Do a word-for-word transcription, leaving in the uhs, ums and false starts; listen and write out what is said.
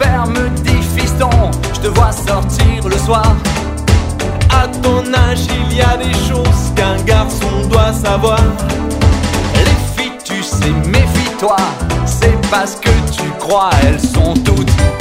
père me dit fiston, je te vois sortir le soir. À ton âge, il y a des choses qu'un garçon doit savoir. Les filles, tu sais, méfie-toi, c'est parce que tu crois, elles sont toutes